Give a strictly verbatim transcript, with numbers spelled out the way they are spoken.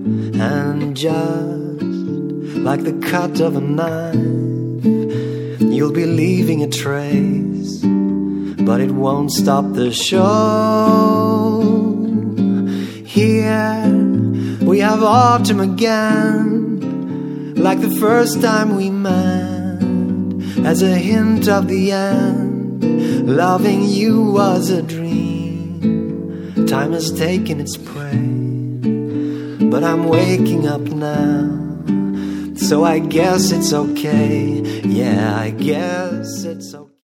And just like the cut of a knife, you'll be leaving a trace, but it won't stop the show. Here we have autumn again, like the first time we met, as a hint of the end. Loving you was a dream. Time has taken its prey, but I'm waking up now, so I guess it's okay. Yeah, I guess it's okay.